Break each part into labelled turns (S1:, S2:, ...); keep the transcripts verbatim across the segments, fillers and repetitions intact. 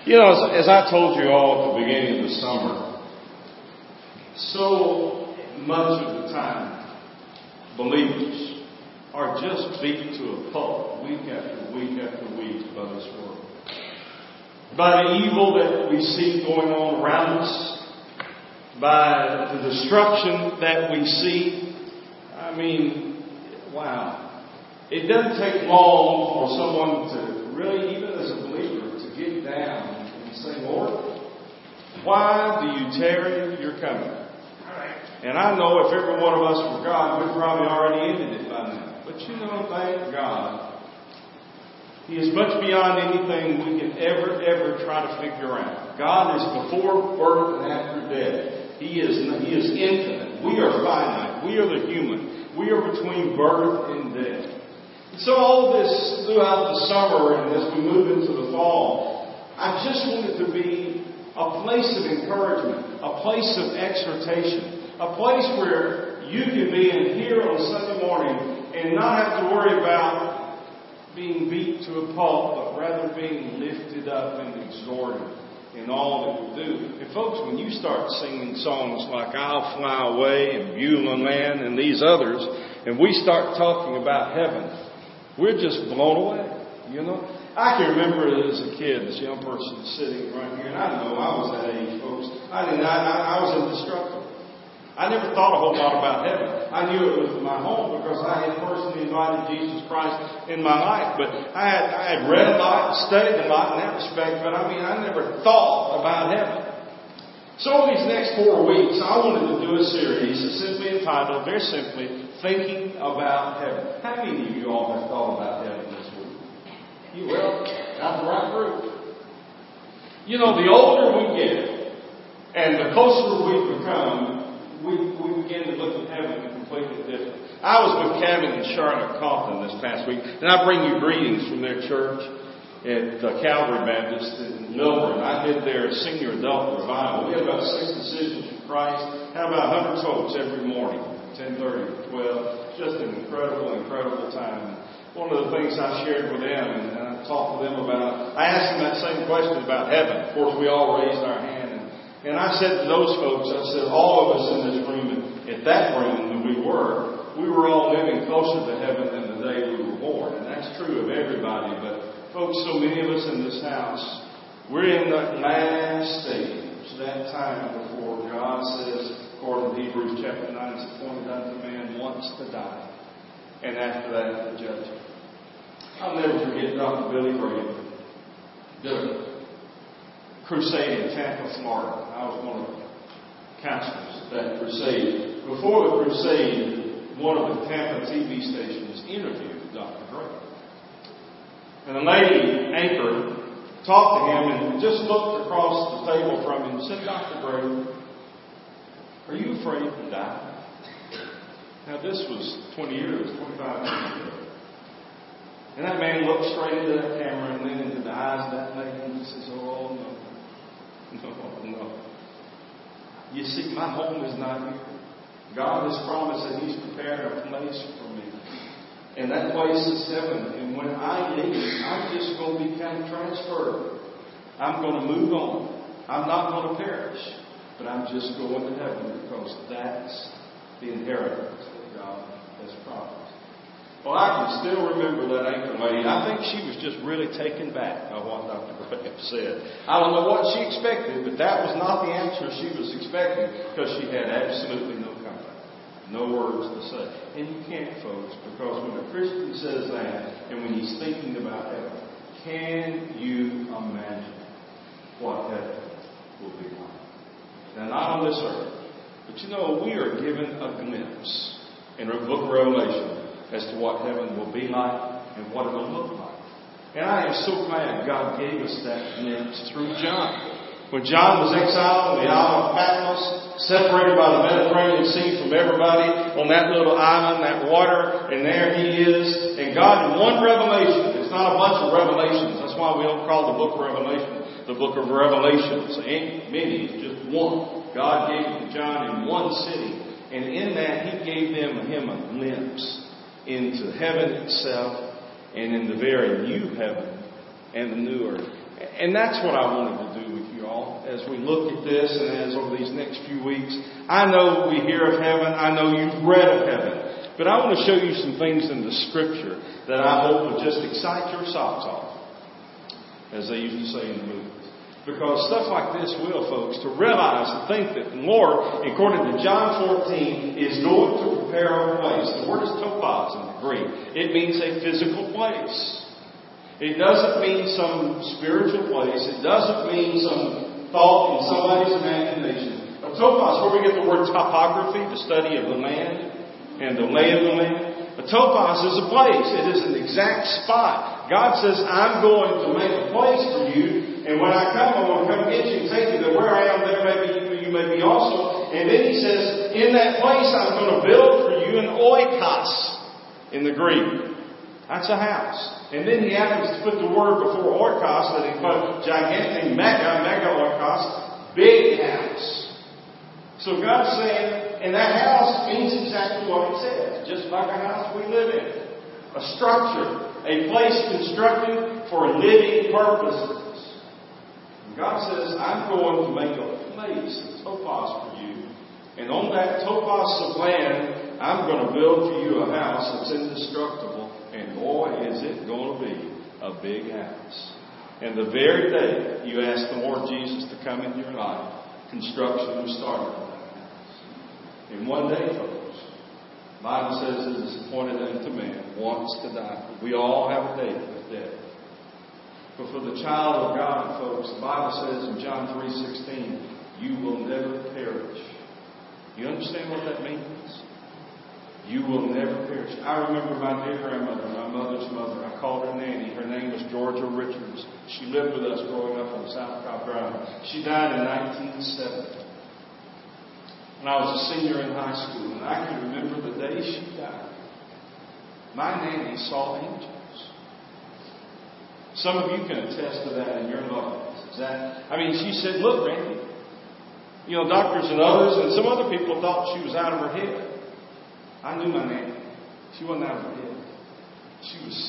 S1: You know, as, as I told you all at the beginning of the summer, so much of the time, believers are just beat to a pulp week after week after week by this world. By the evil that we see going on around us, by the destruction that we see. I mean, wow. It doesn't take long for someone to really, even as a believer, to get down and say, Lord, why do you tarry your coming? And I know if every one of us were God, we've probably already ended it by now. But you know, thank God, He is much beyond anything we can ever, ever try to figure out. God is before birth and after death. He is, He is infinite. We are finite. We are the human. We are between birth and death. So all this throughout the summer and as we move into the fall, I just want it to be a place of encouragement, a place of exhortation, a place where you can be in here on Sunday morning and not have to worry about being beat to a pulp, but rather being lifted up and exhorted in all that we do. And folks, when you start singing songs like I'll Fly Away and Beulah Land and these others, and we start talking about heaven, we're just blown away, you know. I can remember as a kid, this young person sitting right here, and I know I was that age, folks. I didn't. I, I was indestructible. I never thought a whole lot about heaven. I knew it was my home because I had personally invited Jesus Christ in my life. But I had I had read a lot, studied a lot in that respect. But I mean, I never thought about heaven. So these next four weeks, I wanted to do a series that's simply entitled, very simply, Thinking About Heaven. How many of you all have thought about heaven this week? You will. Got the right group. You know, the older we get, and the closer we become, we, we begin to look at heaven completely different. I was with Kevin and Charlotte Coughlin this past week, and I bring you greetings from their church at uh, Calvary Baptist in Milburn. I did their senior adult revival. We had about six decisions for Christ. Had about one hundred folks every morning, ten thirty to twelve. Just an incredible, incredible time. One of the things I shared with them and I talked to them about, I asked them that same question about heaven. Of course, we all raised our hand. And I said to those folks, I said, all of us in this room, at that room that we were, we were all living closer to heaven than the day we were born. And that's true of everybody. But folks, so many of us in this house, we're in that last stage, that time before God says, according to Hebrews chapter nine, it's appointed unto man once to die. And after that, the judgment. I'll never forget Doctor Billy Graham. Billy. Crusade in Tampa, Florida. I was one of the counselors at that crusade. Before the crusade, one of the Tampa T V stations interviewed Doctor Gray. And a lady anchor talked to him and just looked across the table from him and said, Doctor Gray, are you afraid to die? Now this was twenty years, twenty-five years ago. And that man looked straight into that camera and then into the eyes of that lady and he says, oh no. No, no. You see, my home is not here. God has promised that He's prepared a place for me. And that place is heaven. And when I leave, I'm just going to be kind of transferred. I'm going to move on. I'm not going to perish. But I'm just going to heaven because that's the inheritance that God has promised. Well, I can still remember that anchor lady. I think she was just really taken back by what Doctor Graham said. I don't know what she expected, but that was not the answer she was expecting because she had absolutely no comment, no words to say. And you can't, folks, because when a Christian says that and when he's thinking about heaven, can you imagine what heaven will be like? Now, not on this earth, but you know, we are given a glimpse in the book of Revelation as to what heaven will be like and what it will look like. And I am so glad God gave us that glimpse through John. When John was exiled on the island of Patmos, separated by the Mediterranean Sea from everybody on that little island, that water, and there he is. And God, in one revelation, it's not a bunch of revelations. That's why we don't call the book of Revelation the book of Revelations. Ain't many, it's just one. God gave it to John in one sitting. And in that, He gave them him a glimpse into heaven itself and in the very new heaven and the new earth. And that's what I wanted to do with you all as we look at this and as over these next few weeks. I know we hear of heaven. I know you've read of heaven. But I want to show you some things in the Scripture that I hope will just excite your socks off, as they used to say in the movies. Because stuff like this will, folks, to realize and think that the Lord, according to John fourteen, is going to prepare our place. The word is topos in the Greek. It means a physical place. It doesn't mean some spiritual place. It doesn't mean some thought in somebody's imagination. A topos, where we get the word topography, the study of the land and the lay of the land. A topos is a place. It is an exact spot. God says, I'm going to make a place for you. And when I come, I'm going to come get you and take you to where I am, there maybe you, you may be also. And then he says, in that place I'm going to build for you an oikos in the Greek. That's a house. And then he happens to put the word before oikos that he put gigantic, mega, mega oikos, big house. So God's saying, and that house means exactly what it says. Just like a house we live in. A structure. A place constructed for living purposes. God says, I'm going to make a place, a topos for you. And on that topos of land, I'm going to build for you a house that's indestructible. And boy, is it going to be a big house. And the very day you ask the Lord Jesus to come into your life, construction will start on that house. And one day, folks, the Bible says it is appointed unto man once to die. We all have a date of death. But for the child of God, folks, the Bible says in John three sixteen, you will never perish. You understand what that means? You will never perish. I remember my dear grandmother, my mother's mother. I called her Nanny. Her name was Georgia Richards. She lived with us growing up on South Cobb Drive. She died in nineteen seventy. When I was a senior in high school, and I can remember the day she died. My Nanny saw angels. Some of you can attest to that in your lives. Is that? I mean, she said, "Look, Randy, you know, doctors and others and some other people thought she was out of her head." I knew my Nanny. She wasn't out of her head. She was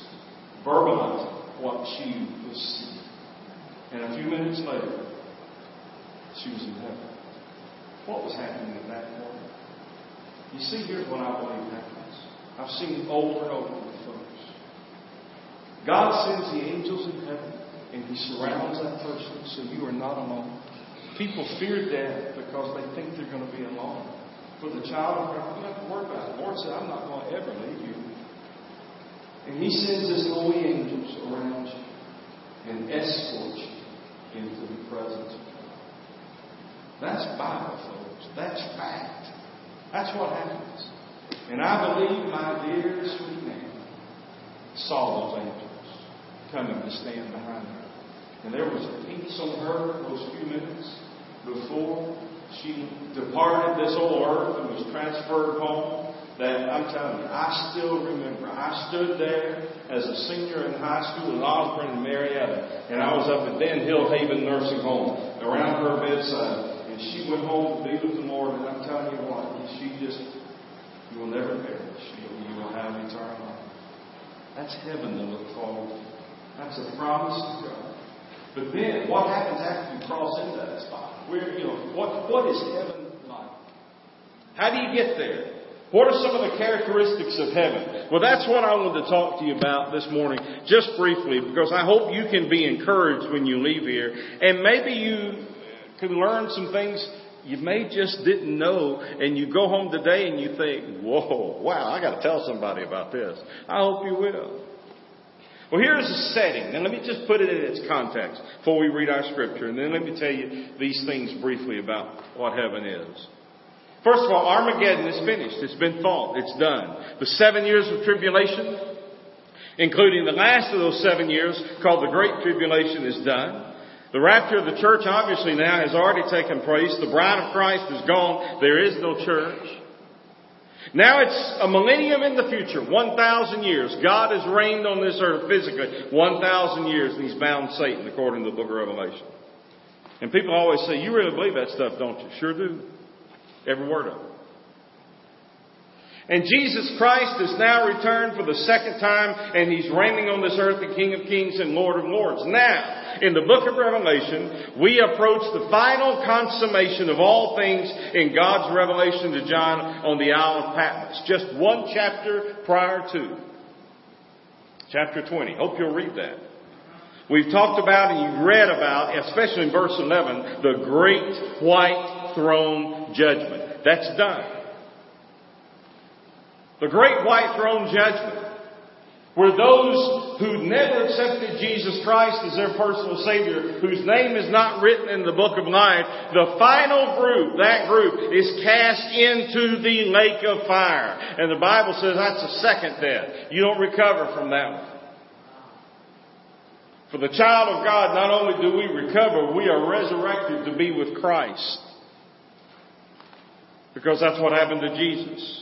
S1: verbalizing what she was seeing. And a few minutes later, she was in heaven. What was happening at that point? You see, here's what I believe happens. I've seen it over and over with folks. God sends the angels in heaven, and He surrounds that person so you are not alone. People fear death because they think they're going to be alone. For the child of God, you don't have to worry about it. The Lord said, I'm not going to ever leave you. And He sends His holy angels around you and escorts you into the presence of God. That's Bible, folks. That's fact. That's what happens. And I believe my dear sweet man saw those angels coming to stand behind her. And there was a peace on her those few minutes before she departed this old earth and was transferred home that I'm telling you, I still remember. I stood there as a senior in high school in Osborne and Marietta, and I was up at Ben Hill Haven Nursing Home around her bedside. And she went home to be with the Lord, and I'm telling you what, she just, you will never perish. You will have eternal life. That's heaven to look forward to. That's a promise of God. But then, what happens after you cross into that spot? Where, you know, what, what is heaven like? How do you get there? What are some of the characteristics of heaven? Well, that's what I wanted to talk to you about this morning, just briefly, because I hope you can be encouraged when you leave here. And maybe you can learn some things you may just didn't know, and you go home today and you think, whoa, wow, I got to tell somebody about this. I hope you will. Well, here's a setting. And let me just put it in its context before we read our scripture. And then let me tell you these things briefly about what heaven is. First of all, Armageddon is finished. It's been fought. It's done. The seven years of tribulation, including the last of those seven years, called the Great Tribulation, is done. The rapture of the church, obviously now, has already taken place. The bride of Christ is gone. There is no church. Now it's a millennium in the future, one thousand years. God has reigned on this earth physically one thousand years, and He's bound Satan, according to the book of Revelation. And people always say, you really believe that stuff, don't you? Sure do. Every word of it. And Jesus Christ has now returned for the second time, and He's reigning on this earth, the King of Kings and Lord of Lords. Now, in the book of Revelation, we approach the final consummation of all things in God's revelation to John on the Isle of Patmos. Just one chapter prior to. Chapter twenty. Hope you'll read that. We've talked about and you've read about, especially in verse eleven, the great white throne judgment. That's done. The great white throne judgment, where those who never accepted Jesus Christ as their personal Savior, whose name is not written in the book of life, the final group, that group, is cast into the lake of fire. And the Bible says that's a second death. You don't recover from that one. For the child of God, not only do we recover, we are resurrected to be with Christ. Because that's what happened to Jesus.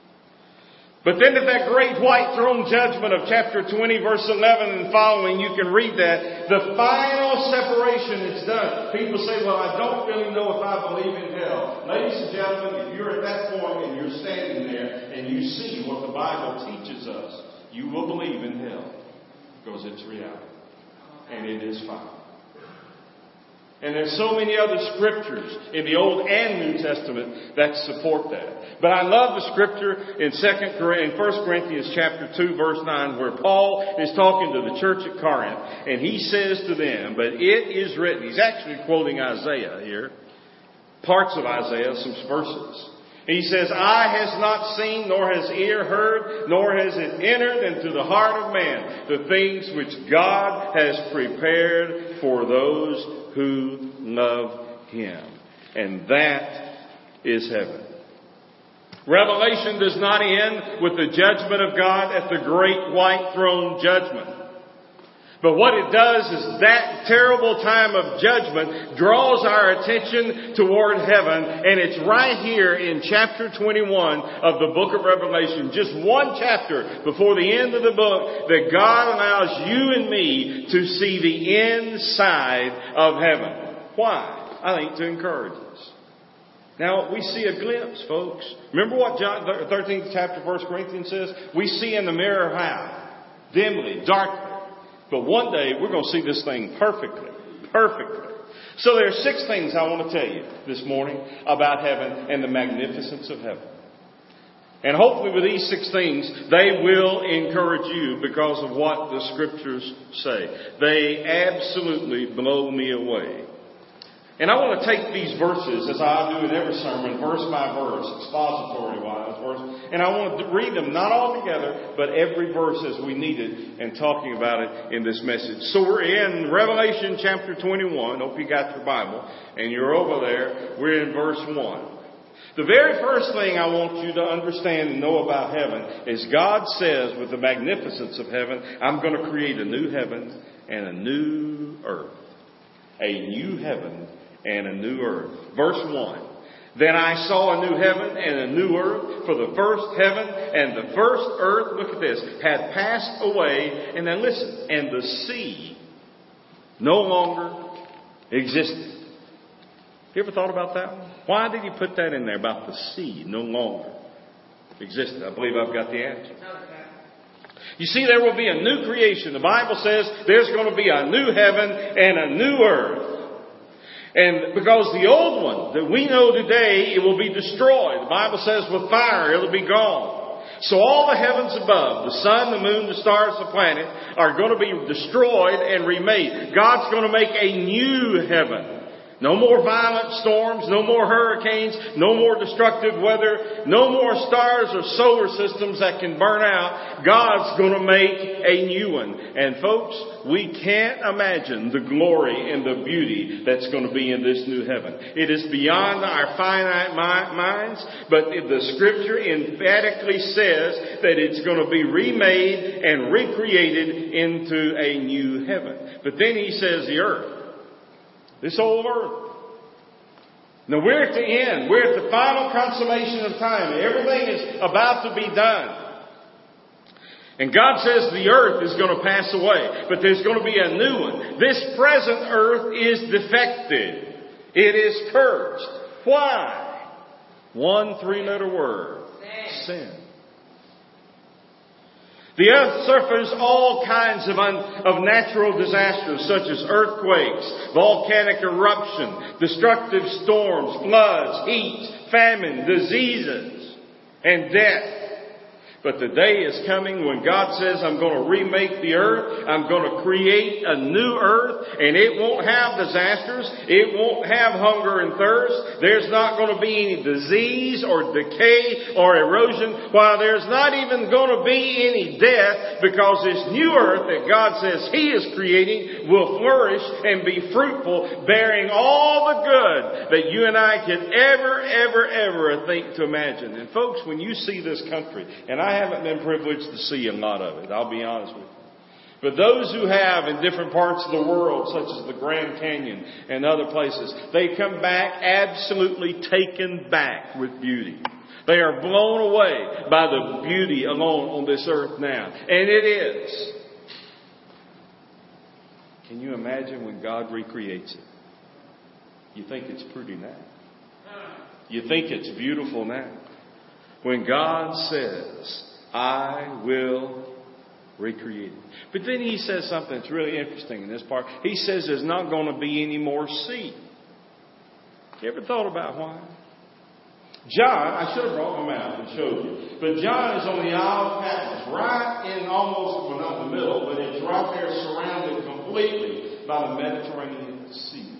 S1: But then at that great white throne judgment of chapter twenty, verse eleven and following, you can read that. The final separation is done. People say, well, I don't really know if I believe in hell. Ladies and gentlemen, if you're at that point and you're standing there and you see what the Bible teaches us, you will believe in hell. Because it's reality. And it is final. And there's so many other scriptures in the Old and New Testament that support that. But I love the scripture in Second in First Corinthians chapter two, verse nine, where Paul is talking to the church at Corinth, and he says to them, "But it is written." He's actually quoting Isaiah here, parts of Isaiah, some verses. He says, "Eye has not seen, nor has ear heard, nor has it entered into the heart of man the things which God has prepared for those who love Him." And that is heaven. Revelation does not end with the judgment of God at the great white throne judgment. But what it does is that terrible time of judgment draws our attention toward heaven. And it's right here in chapter twenty-one of the book of Revelation, just one chapter before the end of the book, that God allows you and me to see the inside of heaven. Why? I think to encourage us. Now, we see a glimpse, folks. Remember what John thirteenth chapter, First Corinthians says? We see in the mirror how? Dimly, darkly. But one day, we're going to see this thing perfectly. Perfectly. So there are six things I want to tell you this morning about heaven and the magnificence of heaven. And hopefully with these six things, they will encourage you because of what the Scriptures say. They absolutely blow me away. And I want to take these verses, as I do in every sermon, verse by verse, expository-wise, verse, and I want to read them, not all together, but every verse as we need it, and talking about it in this message. So we're in Revelation chapter twenty-one. Hope you got your Bible, and you're over there. We're in verse one. The very first thing I want you to understand and know about heaven is God says, with the magnificence of heaven, I'm going to create a new heaven and a new earth. A new heaven and a new earth. Verse one. Then I saw a new heaven and a new earth, for the first heaven and the first earth, look at this, had passed away. And then listen, and the sea no longer existed. You ever thought about that one? Why did he put that in there about the sea no longer existed? I believe I've got the answer. You see, there will be a new creation. The Bible says there's going to be a new heaven and a new earth. And because the old one that we know today, it will be destroyed. The Bible says with fire, it'll be gone. So all the heavens above, the sun, the moon, the stars, the planet, are going to be destroyed and remade. God's going to make a new heaven. No more violent storms, no more hurricanes, no more destructive weather, no more stars or solar systems that can burn out. God's going to make a new one. And folks, we can't imagine the glory and the beauty that's going to be in this new heaven. It is beyond our finite minds, but the Scripture emphatically says that it's going to be remade and recreated into a new heaven. But then he says the earth. This old earth. Now we're at the end. We're at the final consummation of time. Everything is about to be done. And God says the earth is going to pass away. But there's going to be a new one. This present earth is defective. It is cursed. Why? One three-letter word. Sin. The earth suffers all kinds of, un, of natural disasters such as earthquakes, volcanic eruption, destructive storms, floods, heat, famine, diseases, and death. But the day is coming when God says, I'm going to remake the earth. I'm going to create a new earth. And it won't have disasters. It won't have hunger and thirst. There's not going to be any disease or decay or erosion. While there's not even going to be any death, because this new earth that God says He is creating will flourish and be fruitful, bearing all the good that you and I could ever, ever, ever think to imagine. And folks, when you see this country, and I I haven't been privileged to see a lot of it, I'll be honest with you. But those who have in different parts of the world, such as the Grand Canyon and other places, they come back absolutely taken back with beauty. They are blown away by the beauty alone on this earth now. And it is. Can you imagine when God recreates it? You think it's pretty now. You think it's beautiful now. When God says, I will recreate it. But then He says something that's really interesting in this part. He says there's not going to be any more sea. You ever thought about why? John, I should have brought him out and showed you. But John is on the Isle of Patmos, right in almost, well not in the middle, but it's right there surrounded completely by the Mediterranean Sea.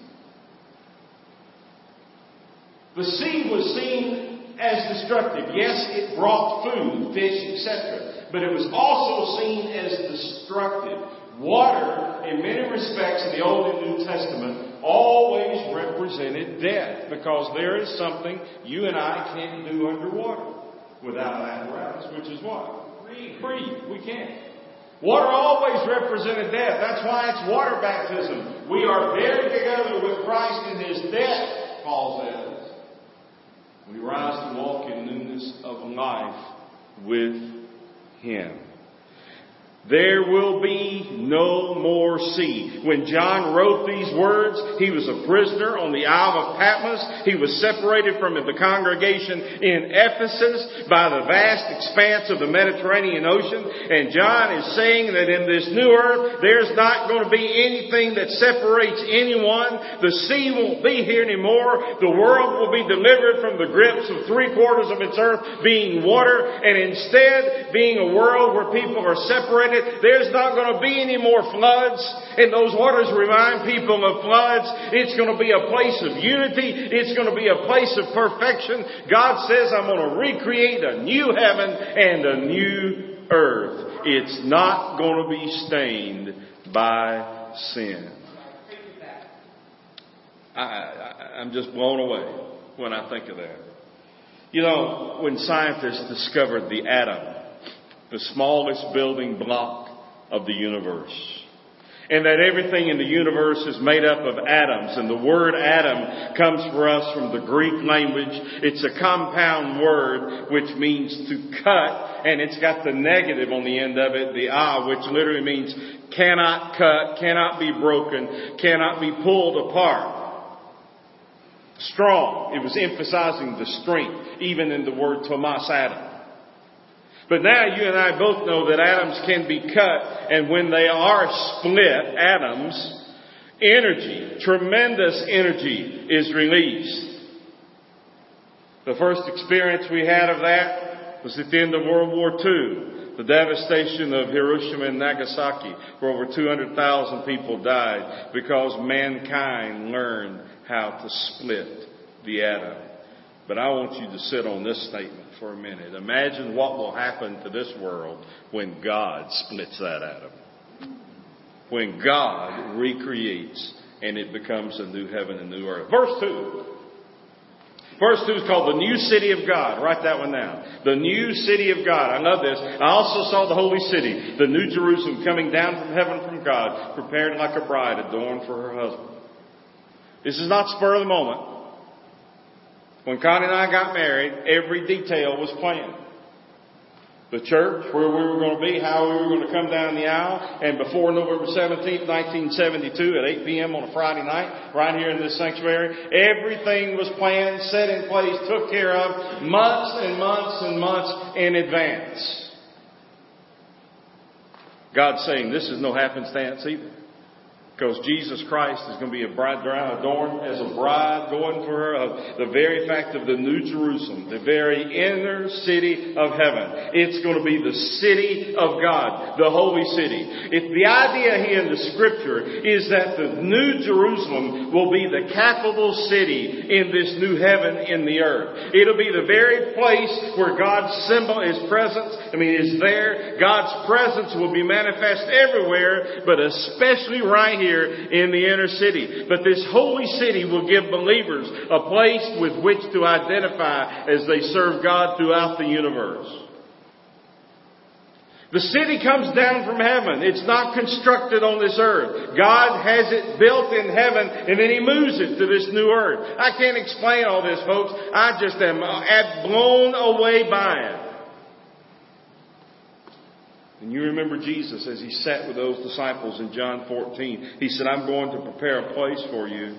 S1: The sea was seen as destructive. Yes, it brought food, fish, et cetera. But it was also seen as destructive. Water, in many respects in the Old and New Testament, always represented death. Because there is something you and I can't do underwater without apparatus, which is what? Breathe. Breathe. We can't. Water always represented death. That's why it's water baptism. We are buried together with Christ in His death, Paul says. We rise to walk in newness of life with Him. There will be no more sea. When John wrote these words, he was a prisoner on the Isle of Patmos. He was separated from the congregation in Ephesus by the vast expanse of the Mediterranean Ocean. And John is saying that in this new earth, there's not going to be anything that separates anyone. The sea won't be here anymore. The world will be delivered from the grips of three quarters of its earth being water, and instead being a world where people are separated. There's not going to be any more floods, and those waters remind people of floods. It's going to be a place of unity. It's going to be a place of perfection. God says, I'm going to recreate a new heaven and a new earth. It's not going to be stained by sin. I, I, I'm just blown away when I think of that. You know, when scientists discovered the atom, the smallest building block of the universe, and that everything in the universe is made up of atoms, and the word atom comes for us from the Greek language. It's a compound word which means to cut, and it's got the negative on the end of it, the a, which literally means cannot cut, cannot be broken, cannot be pulled apart. Strong. It was emphasizing the strength, even in the word Tomas atom. But now you and I both know that atoms can be cut, and when they are split, atoms, energy, tremendous energy is released. The first experience we had of that was at the end of World War Two. The devastation of Hiroshima and Nagasaki, where over two hundred thousand people died because mankind learned how to split the atom. But I want you to sit on this statement for a minute. Imagine what will happen to this world when God splits that atom. When God recreates and it becomes a new heaven and new earth. Verse two. Verse two is called the new city of God. Write that one down. The new city of God. I love this. I also saw the holy city, the new Jerusalem, coming down from heaven from God, prepared like a bride adorned for her husband. This is not spur of the moment. When Connie and I got married, every detail was planned. The church, where we were going to be, how we were going to come down the aisle. And before November seventeenth, nineteen seventy-two, at eight p.m. on a Friday night, right here in this sanctuary, everything was planned, set in place, took care of months and months and months in advance. God's saying this is no happenstance either. Because Jesus Christ is going to be a bride adorned as a bride going for her. Of the very fact of the New Jerusalem, the very inner city of heaven. It's going to be the city of God, the holy city. If the idea here in the Scripture is that the New Jerusalem will be the capital city in this new heaven in the earth. It'll be the very place where God's symbol, His presence, I mean, is there. God's presence will be manifest everywhere, but especially right here in the inner city. But this holy city will give believers a place with which to identify as they serve God throughout the universe. The city comes down from heaven. It's not constructed on this earth. God has it built in heaven, and then He moves it to this new earth. I can't explain all this, folks. I just am blown away by it. And you remember Jesus as He sat with those disciples in John fourteen. He said, I'm going to prepare a place for you.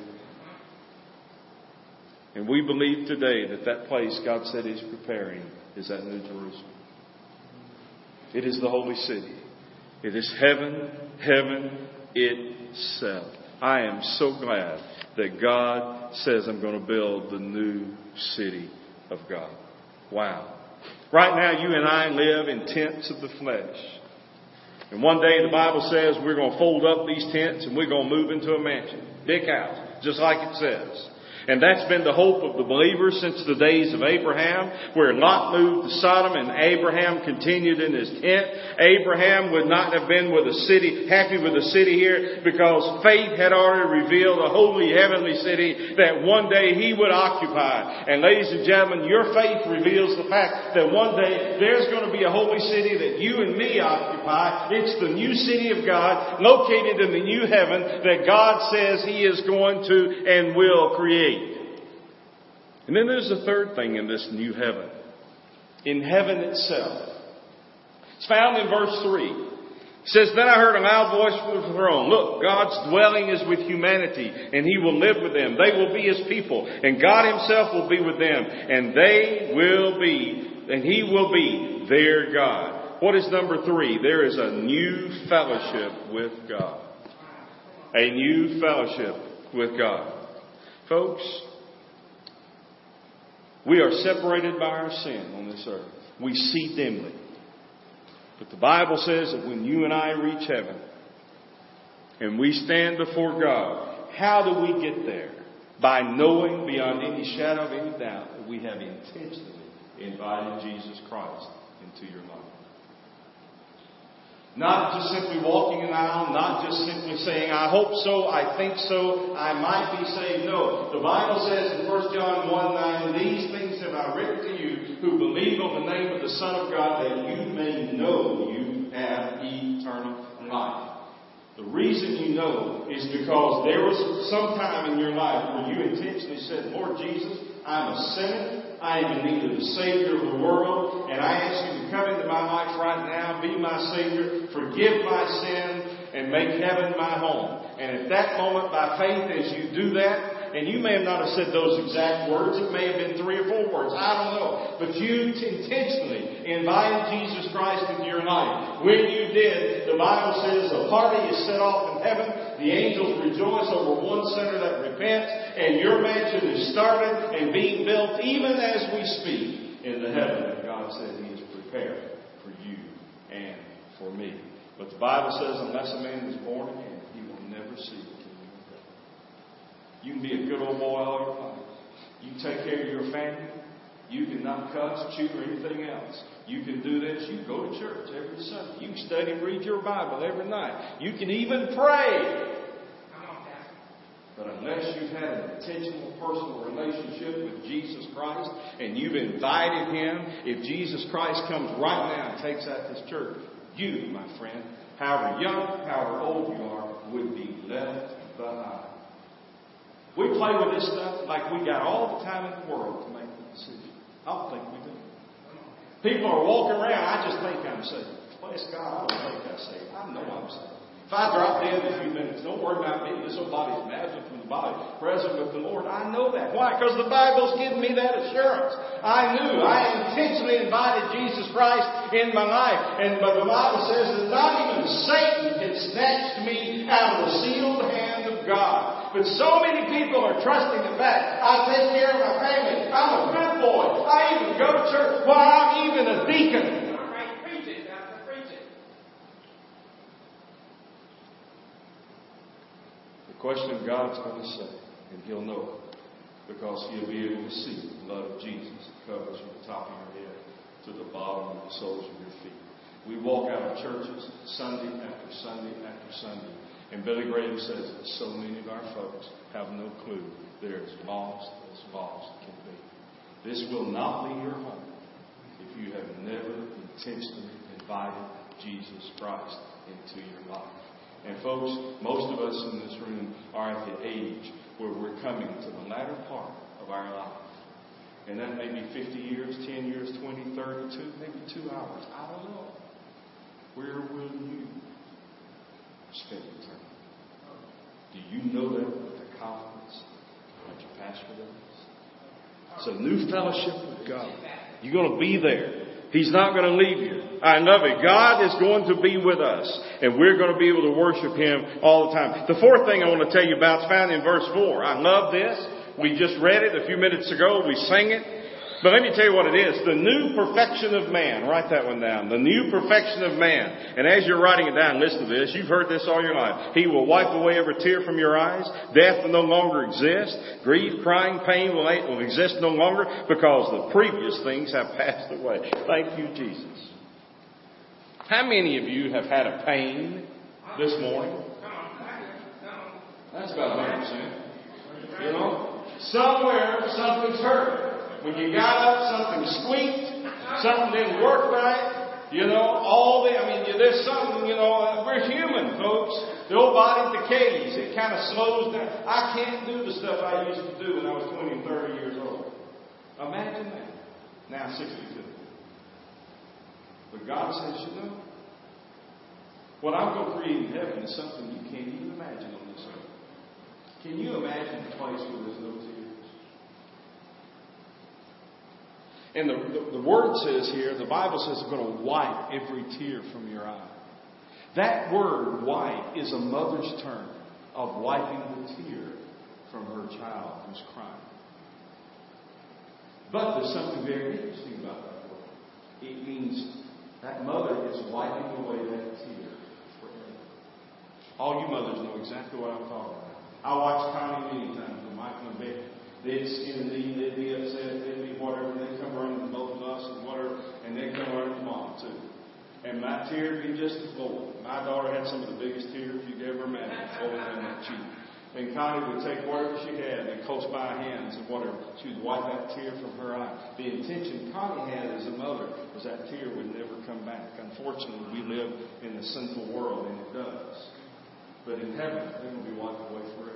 S1: And we believe today that that place God said He's preparing is that New Jerusalem. It is the holy city. It is heaven, heaven itself. I am so glad that God says I'm going to build the new city of God. Wow. Right now, you and I live in tents of the flesh. And one day the Bible says we're going to fold up these tents and we're going to move into a mansion. Big house, just like it says. And that's been the hope of the believers since the days of Abraham, where Lot moved to Sodom and Abraham continued in his tent. Abraham would not have been with a city, happy with the city here, because faith had already revealed a holy heavenly city that one day he would occupy. And ladies and gentlemen, your faith reveals the fact that one day there's going to be a holy city that you and me occupy. It's the new city of God, located in the new heaven that God says He is going to and will create. And then there's a third thing in this new heaven. In heaven itself. It's found in verse three. It says, Then I heard a loud voice from the throne. Look, God's dwelling is with humanity, and He will live with them. They will be His people, and God Himself will be with them. And they will be, and He will be their God. What is number three? There is a new fellowship with God. A new fellowship with God. Folks, we are separated by our sin on this earth. We see dimly. But the Bible says that when you and I reach heaven and we stand before God, how do we get there? By knowing beyond any shadow of any doubt that we have intentionally invited Jesus Christ into your life. Not just simply walking an aisle, not just simply saying, I hope so, I think so, I might be saved. No. The Bible says in First John one nine, These things have I written to you who believe on the name of the Son of God, that you may know you have eternal life. The reason you know is because there was some time in your life where you intentionally said, Lord Jesus, I'm a sinner. I am in need of the Savior of the world, and I ask you to come into my life right now, be my Savior, forgive my sin, and make heaven my home. And at that moment, by faith, as you do that, and you may have not have said those exact words, it may have been three or four words, I don't know, but you intentionally invited Jesus Christ into your life. When you did, the Bible says a party is set off in heaven. The angels rejoice over one sinner that repents, and your mansion is started and being built even as we speak in the heaven that God said He has prepared for you and for me. But the Bible says unless a man is born again, he will never see the kingdom of God. You can be a good old boy all your life. You can take care of your family. You can not cuss, chew, or anything else. You can do this. You can go to church every Sunday. You can study and read your Bible every night. You can even pray. But unless you've had an intentional personal relationship with Jesus Christ and you've invited Him, if Jesus Christ comes right now and takes out this church, you, my friend, however young, however old you are, would be left behind. We play with this stuff like we got all the time in the world to make the decision. I don't think we do. People are walking around, I just think I'm saved. Bless God, I don't think I'm saved. I know I'm saved. If I drop dead in a few minutes, don't worry about me. This old body's absent from the body, present with the Lord. I know that. Why? Because the Bible's given me that assurance. I knew. I intentionally invited Jesus Christ in my life. And but the Bible says that not even even Satan can snatch me out of the sealed hand of God. But so many people are trusting the fact, I take care of my family. I'm a good boy. I even go to church. Well, I'm even a deacon.
S2: All right, preach it, Doctor, preach it.
S1: The question God's going to say, and He'll know it, because He'll be able to see the blood of Jesus that covers from the top of your head to the bottom of the soles of your feet. We walk out of churches Sunday after Sunday after Sunday, and Billy Graham says that so many of our folks have no clue they're as lost as lost can be. This will not be your home if you have never intentionally invited Jesus Christ into your life. And folks, most of us in this room are at the age where we're coming to the latter part of our life. And that may be fifty years, ten years, twenty, thirty, two, maybe two hours. I don't know. Where will you spend eternity? Do you know that with the confidence that your pastor does? It's a new fellowship with God. You're going to be there. He's not going to leave you. I love it. God is going to be with us, and we're going to be able to worship Him all the time. The fourth thing I want to tell you about is found in verse four. I love this. We just read it a few minutes ago. We sang it. But let me tell you what it is. The new perfection of man. Write that one down. The new perfection of man. And as you're writing it down, listen to this. You've heard this all your life. He will wipe away every tear from your eyes. Death will no longer exist. Grief, crying, pain will, will exist no longer because the previous things have passed away. Thank you, Jesus. How many of you have had a pain this morning? That's about one hundred percent. You know, somewhere something's hurt. When you got up, something squeaked, something didn't work right. You know, all the, I mean, there's something, you know, we're human, folks. The old body decays. It kind of slows down. I can't do the stuff I used to do when I was twenty and thirty years old. Imagine that. Now sixty-two. But God says, you know, what I'm going to create in heaven is something you can't even imagine on this earth. Can you imagine a place where there's no tears? And the, the, the word says here, the Bible says it's going to wipe every tear from your eye. That word, wipe, is a mother's term of wiping the tear from her child who's crying. But there's something very interesting about that word. It means that mother is wiping away that tear forever. All you mothers know exactly what I'm talking about. I watched Connie many times with Michael and Becky. They'd skin the knee, they'd be upset, they'd be whatever, they'd come running to both of us and whatever, and they'd come running to Mom too. And my tear would be just as full. My daughter had some of the biggest tears you'd ever imagine flowing down that cheek. And Connie would take whatever she had and close by hands and whatever. She would wipe that tear from her eye. The intention Connie had as a mother was that tear would never come back. Unfortunately, we live in a sinful world, and it does. But in heaven, they're going to be wiped away forever.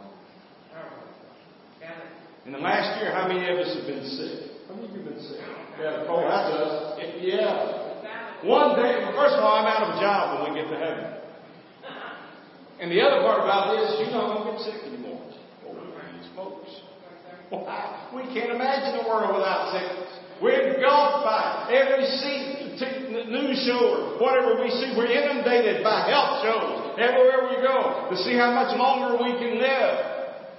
S1: In the last year, how many of us have been sick? How many of you have been sick? Yeah, oh, that's us. Yeah. One day, first of all, I'm out of a job when we get to heaven. And the other part about this is you don't get sick anymore. Oh, these folks. Wow. We can't imagine a world without sickness. We're engulfed by every news show or whatever we see. We're inundated by health shows everywhere we go to see how much longer we can live.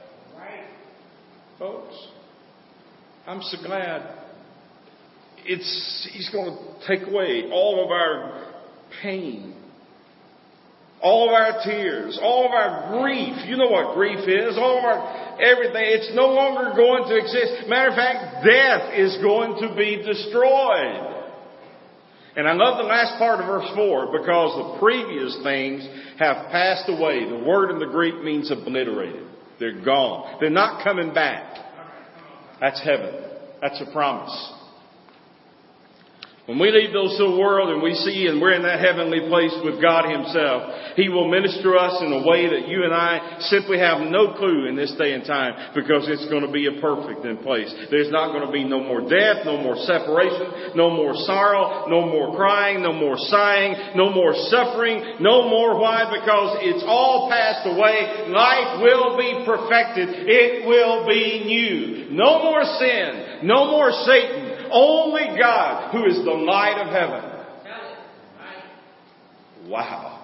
S1: Folks, I'm so glad it's He's going to take away all of our pain, all of our tears, all of our grief. You know what grief is. All of our everything. It's no longer going to exist. Matter of fact, death is going to be destroyed. And I love the last part of verse four because the previous things have passed away. The word in the Greek means obliterated. They're gone. They're not coming back. That's heaven. That's a promise. When we leave this little world and we see and we're in that heavenly place with God Himself, He will minister us in a way that you and I simply have no clue in this day and time because it's going to be a perfect in place. There's not going to be no more death, no more separation, no more sorrow, no more crying, no more sighing, no more suffering, no more. Why? Because it's all passed away. Life will be perfected. It will be new. No more sin. No more Satan. Only God, who is the light of heaven. Wow.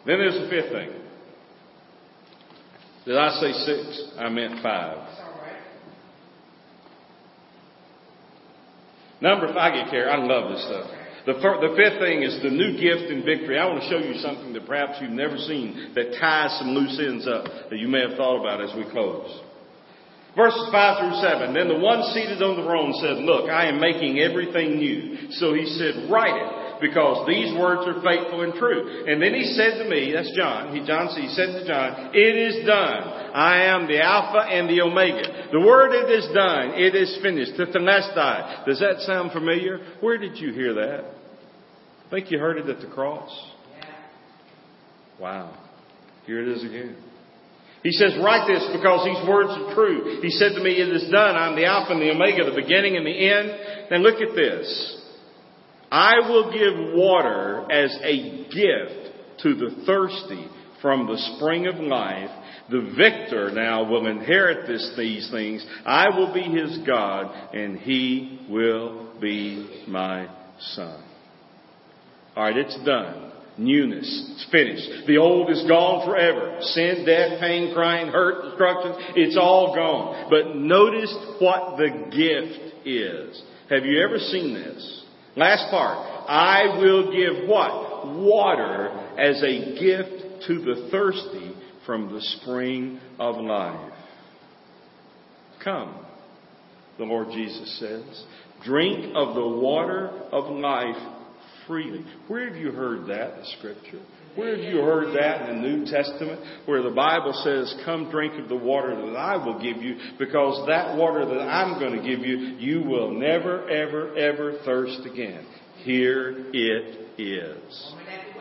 S1: Then there's the fifth thing. Did I say six? I meant five.
S2: That's all right.
S1: Number five, I get carried. I love this stuff. The, fir- the fifth thing is the new gift in victory. I want to show you something that perhaps you've never seen that ties some loose ends up that you may have thought about as we close. Verses five through seven. Then the one seated on the throne said, "Look, I am making everything new." So he said, "Write it, because these words are faithful and true." And then he said to me, that's John, he, John, he said to John, "It is done. I am the Alpha and the Omega." The word "it is done," it is finished. Tetelestai. Does that sound familiar? Where did you hear that? I think you heard it at the cross.
S2: Yeah.
S1: Wow. Here it is again. He says, "Write this, because these words are true." He said to me, "It is done. I'm the Alpha and the Omega, the beginning and the end." Then look at this. "I will give water as a gift to the thirsty from the spring of life. The victor now will inherit this, these things. I will be his God, and he will be my son." All right, it's done. Newness. It's finished. The old is gone forever. Sin, death, pain, crying, hurt, destruction. It's all gone. But notice what the gift is. Have you ever seen this? Last part. "I will give" what? Water as a gift to the thirsty from the spring of life. "Come," the Lord Jesus says, "drink of the water of life freely." Where have you heard that in Scripture? Where have you heard that in the New Testament? Where the Bible says, "Come drink of the water that I will give you, because that water that I'm going to give you, you will never, ever, ever thirst again." Here it is.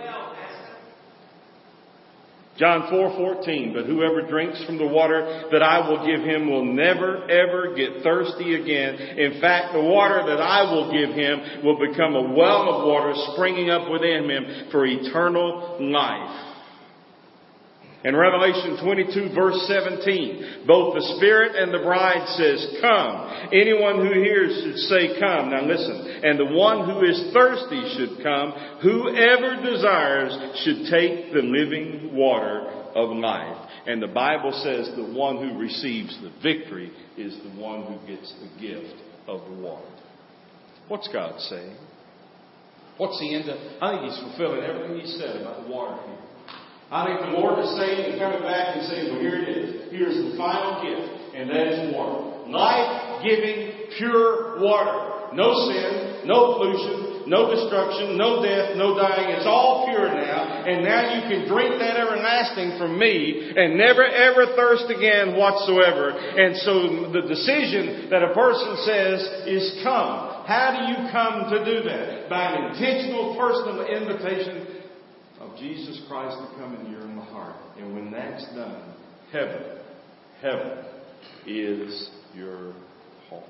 S1: John four fourteen, "But whoever drinks from the water that I will give him will never, ever get thirsty again. In fact, the water that I will give him will become a well of water springing up within him for eternal life." In Revelation twenty-two verse seventeen, both the Spirit and the bride says, "Come." Anyone who hears should say, "Come." Now listen. "And the one who is thirsty should come. Whoever desires should take the living water of life." And the Bible says the one who receives the victory is the one who gets the gift of the water. What's God saying? What's the end of? I think He's fulfilling everything He said about the water here. I think the Lord is saying and coming back and saying, "Well, here it is. Here's the final gift, and that is water. Life-giving, pure water. No sin, no pollution, no destruction, no death, no dying. It's all pure now. And now you can drink that everlasting from me and never ever thirst again whatsoever." And so the decision that a person says is come. How do you come to do that? By an intentional personal invitation of Jesus Christ to come into your heart. And when that's done, heaven, heaven is your home.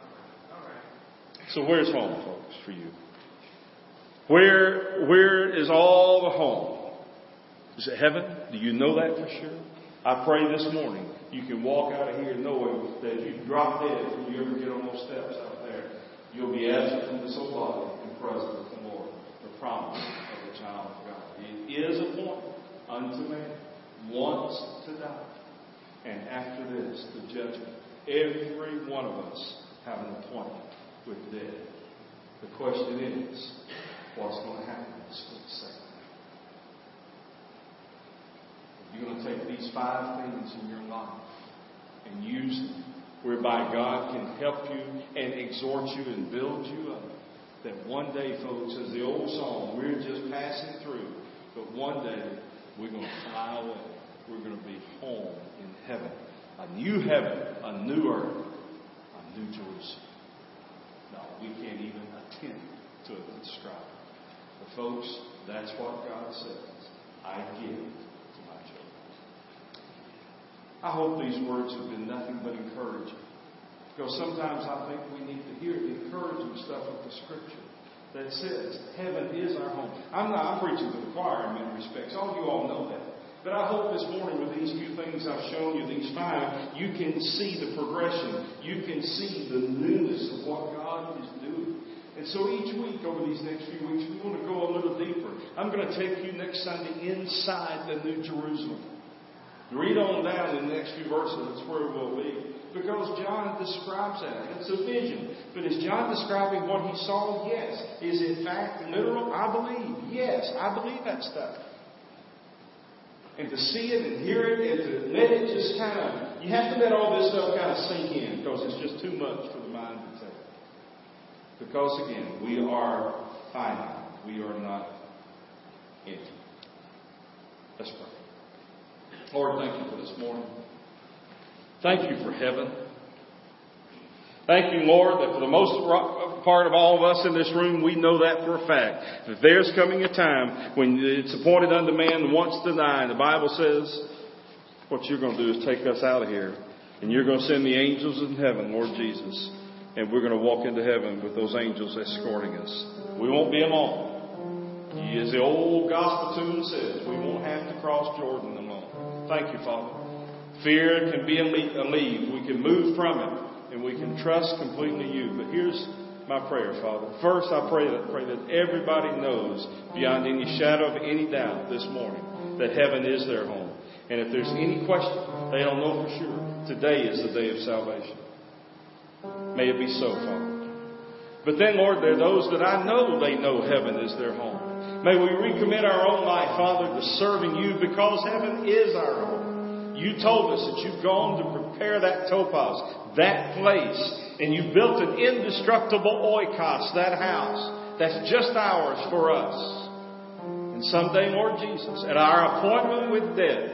S1: So where's home, folks, for you? Where, where is all the home? Is it heaven? Do you know that for sure? I pray this morning you can walk out of here knowing that if you drop dead when you ever get on those steps out there, you'll be absent from this old body and present with the Lord. The promise of the child of God. It is appointed unto man once to die. And after this, the judgment. Every one of us have an appointment with death. The question is, what's going to happen in this split second? You're going to take these five things in your life and use them, whereby God can help you and exhort you and build you up. That one day, folks, as the old song, we're just passing through, but one day we're going to fly away. We're going to be home in heaven. A new heaven, a new earth, a new Jerusalem. No, we can't even attempt to describe it. But folks, that's what God says. I give to my children. I hope these words have been nothing but encouraging. Because sometimes I think we need to hear the encouraging stuff of the Scripture that says heaven is our home. I'm not I'm preaching to the choir in many respects. All you all know that. But I hope this morning with these few things I've shown you, these five, you can see the progression. You can see the newness of what God is doing. And so each week over these next few weeks, we want to go a little deeper. I'm going to take you next Sunday inside the New Jerusalem. Read on down in the next few verses. That's where we'll be. Because John describes that. It's a vision. But is John describing what he saw? Yes. Is it fact literal? I believe. Yes, I believe that stuff. And to see it and hear it and to let it just kind of, you have to let all this stuff kind of sink in because it's just too much for the mind to take. Because again, we are finite. We are not empty. Let's pray. Lord, thank you for this morning. Thank you for heaven. Thank you, Lord, that for the most part of all of us in this room, we know that for a fact. That there's coming a time when it's appointed unto man once to die. And the Bible says, what you're going to do is take us out of here. And you're going to send the angels in heaven, Lord Jesus. And we're going to walk into heaven with those angels escorting us. We won't be alone. As the old gospel tune says, we won't have to cross Jordan alone. Thank you, Father. Fear can be a leave. We can move from it. And we can trust completely you. But here's my prayer, Father. First, I pray that, pray that everybody knows beyond any shadow of any doubt this morning that heaven is their home. And if there's any question, they don't know for sure, today is the day of salvation. May it be so, Father. But then, Lord, there are those that I know they know heaven is their home. May we recommit our own life, Father, to serving you because heaven is our home. You told us that you've gone to prepare that topos, that place, and you built an indestructible oikos, that house, that's just ours for us. And someday, Lord Jesus, at our appointment with death,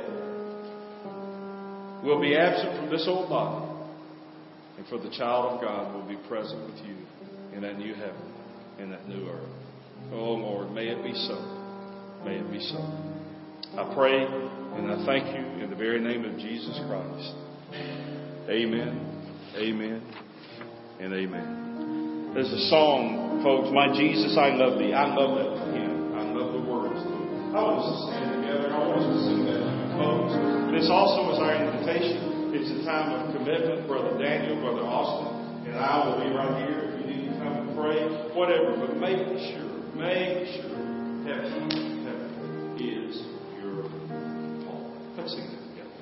S1: we'll be absent from this old body, and for the child of God will be present with you in that new heaven, in that new earth. Oh, Lord, may it be so. May it be so. I pray and I thank you in the very name of Jesus Christ. Amen, amen, and amen. There's a song, folks, My Jesus, I Love Thee. I love that hymn. I love the words. I want us to stand together. I want us to sing that as we close. This also is our invitation. It's a time of commitment. Brother Daniel, Brother Austin, and I will be right here if you need to come and pray, whatever. But make sure, make sure heaven, heaven is your home. Let's sing that together.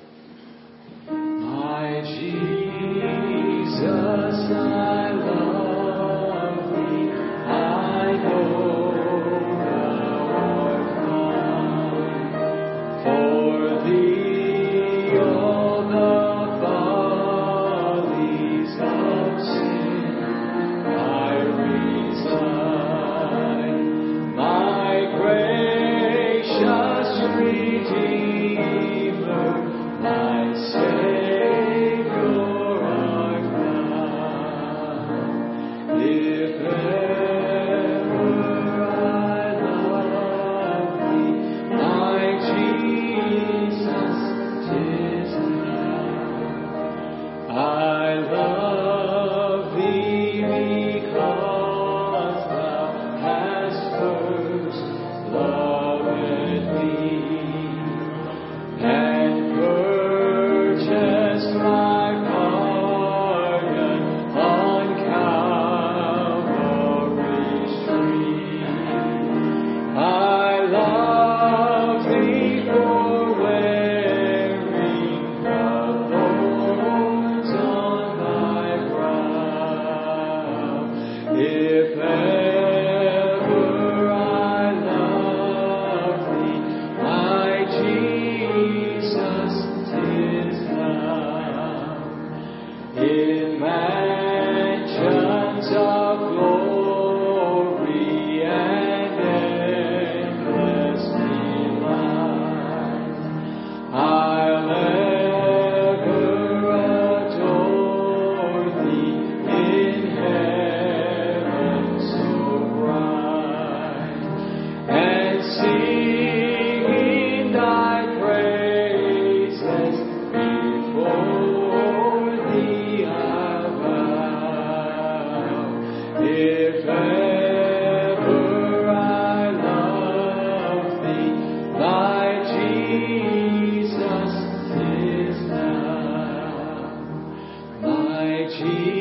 S3: My Jesus, I love thee. I know thou art mine. For thee all the follies of sin I resign. My gracious Redeemer, my Savior art thou. If ever I love thee, my Jesus, 'tis thou. I love thee because thou hast first loved me and purchased my pardon on Calvary's tree. I love thee for wearing the thorns on thy brow. If ever I love thee, my Jesus, 'tis thou. In mansions of glory and endless delight, I'll ever adore thee in heaven so bright, and singing thy praises before thee I vow. If ever I love thee, thy Jesus, 'tis thou. My Jesus.